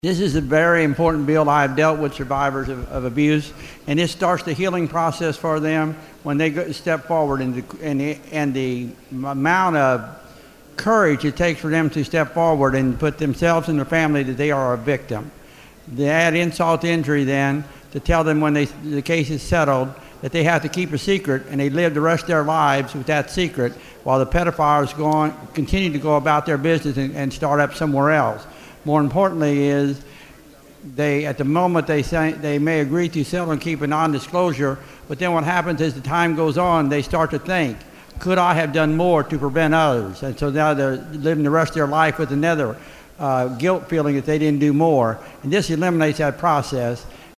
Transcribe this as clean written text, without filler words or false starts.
This is a very important bill. I've dealt with survivors of abuse, and it starts the healing process for them when they step forward, and the amount of courage it takes for them to step forward and put themselves and their family that they are a victim. They add insult to injury then to tell them when the case is settled that they have to keep a secret, and they live the rest of their lives with that secret while the pedophiles continue to go about their business and start up somewhere else. More importantly is at the moment they may agree to settle and keep a non-disclosure, but then what happens is the time goes on, they start to think, could I have done more to prevent others? And so now they're living the rest of their life with another guilt feeling that they didn't do more. And this eliminates that process.